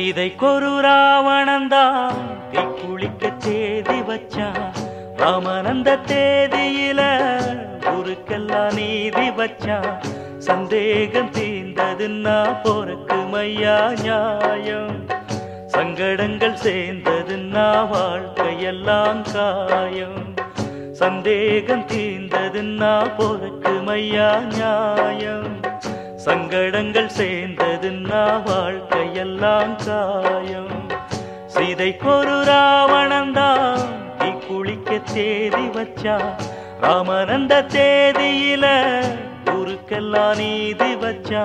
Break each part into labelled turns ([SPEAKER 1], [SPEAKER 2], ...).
[SPEAKER 1] சீதைக்கொரு ராவணந்தான் குளிக்க தேதி வச்சான். ராமனந்த தேதியில ஊருக்கெல்லாம் நீதி வச்சான். சந்தேகம் தீர்ந்ததுன்னா போறக்கு மையா நியாயம். சங்கடங்கள் சேர்ந்ததுன்னா வாழ்க்கையெல்லாம் காயம். சந்தேகம் தீர்ந்ததுன்னா போறக்கு மையா நியாயம். சங்கடங்கள் சேர்ந்ததுன்னா வாழ்க்கையெல்லாம் காயம். சீதைக்கொரு ராவணந்தான் குளிக்க தேதி வச்சா. ராமனந்த தேதியில ஊருக்கெல்லாம் நீதி வச்சா.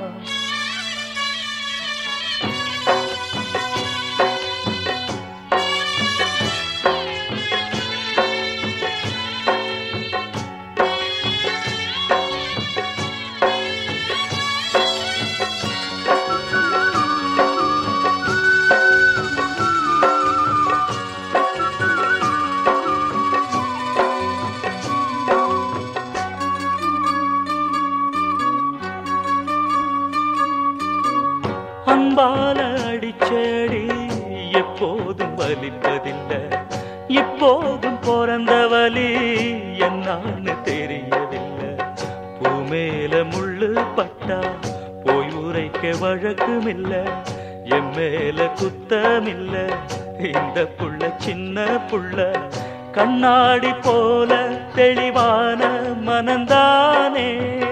[SPEAKER 1] அன்பால அடிச்சடி எப்போதும் வலிப்பதில்லை. இப்போதும் பிறந்த வலி என்னான்னு தெரியவில்லை. பூமேல முள்ளு பட்டா போய் உரைக்க வழக்குமில்ல. என் மேல குத்தமில்ல. இந்த புள்ள சின்ன புள்ள கண்ணாடி போல தெளிவான மனந்தானே.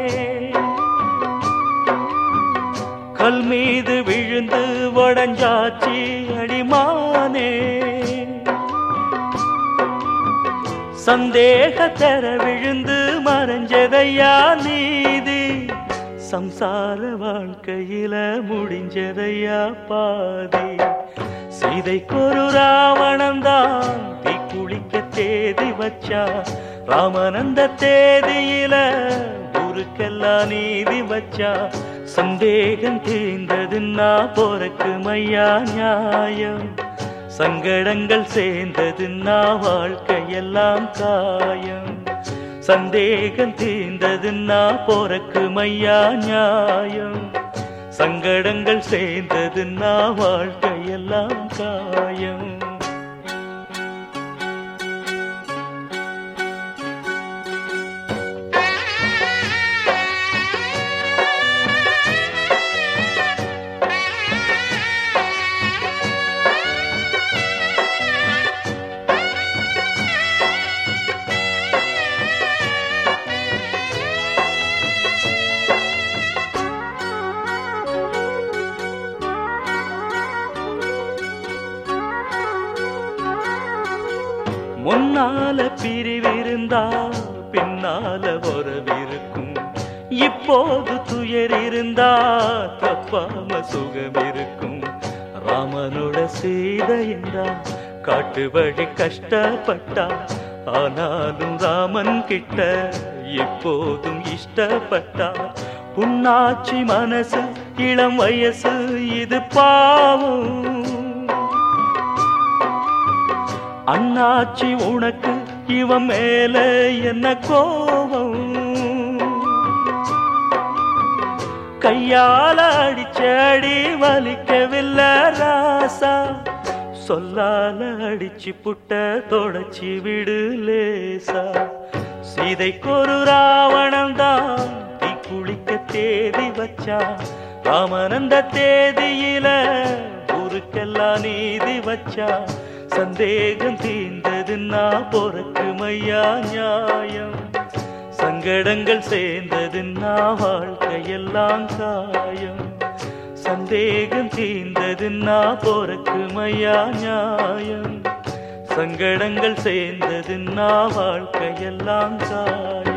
[SPEAKER 1] கல் மீது விழுந்து உடைஞ்சாச்சி அடிமானே. சந்தேகத்தர விழுந்து மறைஞ்சதையா நீதி. சம்சார வாழ்க்கையில முடிஞ்சதையா பாதி. சீதைக்கொரு ராவணந்தான் குளிக்க தேதி வச்சா. ராமனந்த தேதியில ஊருக்கெல்லாம் நீதி வச்சா. சந்தேகம் தீர்ந்ததுன்னா போறக்கு மையா நியாயம். சங்கடங்கள் சேர்ந்ததுன்னா வாழ்க்கையெல்லாம் காயம். சந்தேகம் தீர்ந்ததுன்னா போறக்கு மையா நியாயம். சங்கடங்கள் சேர்ந்ததுன்னா வாழ்க்கையெல்லாம் காயம். முன்னால பிரிவிருந்தா பின்னால உறவிருக்கும். இப்போது துயர் இருந்தா தப்பாம சுகம் இருக்கும். ராமனோட சீதையின்றா காட்டு வழி கஷ்டப்பட்டா. ஆனாலும் ராமன் கிட்ட இப்போதும் இஷ்டப்பட்டா. புண்ணாச்சி மனசு இளம் வயசு இது பாவம். அண்ணாச்சி உனக்கு இவன் மேல என்ன கோபம். கையால அடிச்சடி வலிக்கவில்லை ராசா. சொல்லால அடிச்சு புட்ட தொடச்சி விடு லேசா. சீதைக்கொரு ராவணந்தான் குளிக்க தேதி வச்சா. ராமனந்த தேதியில ஊருக்கெல்லாம் நீதி வச்சா. சந்தேகம் தீர்ந்ததுன்னா போறக்கு மையா நியாயம். சங்கடங்கள் சேர்ந்ததுன்னா வாழ்க்கையெல்லாம் காயம். சந்தேகம் தீர்ந்ததுன்னா போறக்கு மையா நியாயம். சங்கடங்கள் சேர்ந்ததுன்னா வாழ்க்கையெல்லாம் காயம்.